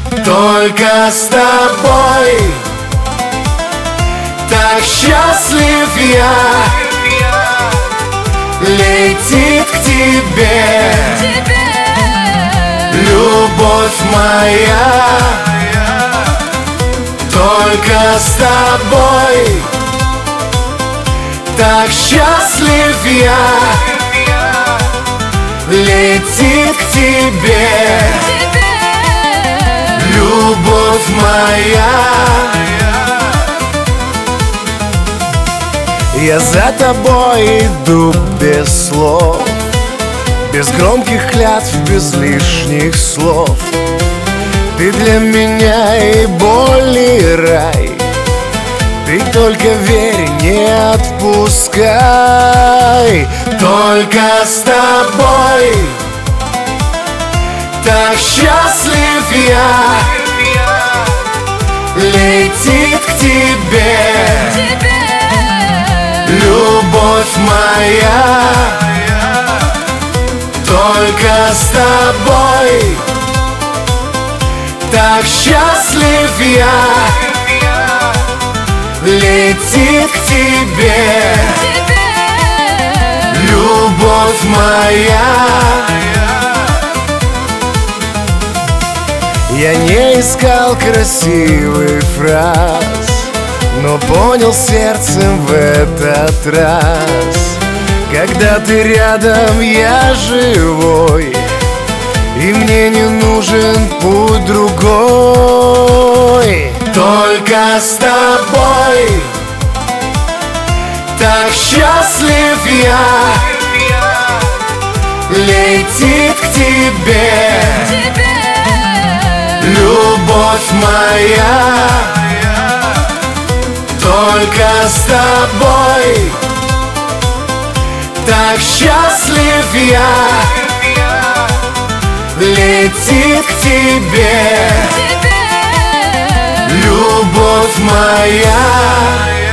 Только с тобой так счастлив я. Летит к тебе любовь моя. Только с тобой так счастлив я. Летит к тебе любовь моя. Я за тобой иду без слов, без громких клятв, без лишних слов. Ты для меня и боль, и рай. Ты только верь, не отпускай. Только с тобой так счастлив я. Летит к тебе любовь моя. Только с тобой так счастлив я. Летит к тебе любовь моя. Я не искал красивых фраз, но понял сердцем в этот раз: когда ты рядом, я живой, и мне не нужен путь другой. Только с тобой так счастлив я. Летит к тебе любовь моя. Только с тобой так счастлив я. Летит к тебе любовь моя.